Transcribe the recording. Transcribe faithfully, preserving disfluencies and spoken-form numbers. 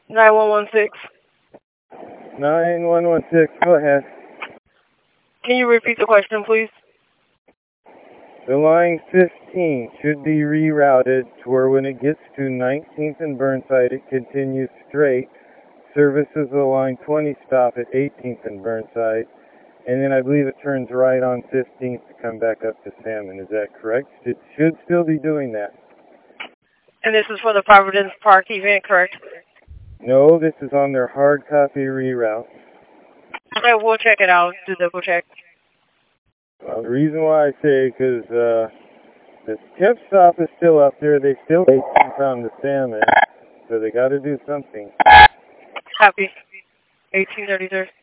nine one one six. nine one one six, go ahead. Can you repeat the question, please? The line fifteen should be rerouted to where when it gets to nineteenth and Burnside, it continues straight. Services the line twenty stop at eighteenth and Burnside. And then I believe it turns right on fifteenth to come back up to Salmon. Is that correct? It should still be doing that. And this is for the Providence Park event, correct? No, this is on their hard copy reroute. Okay, we'll check it out. Do double check. Well, the reason why I say, because uh, the tip stop is still up there. They still found the Salmon, so they got to do something. Copy. eighteen thirty-three.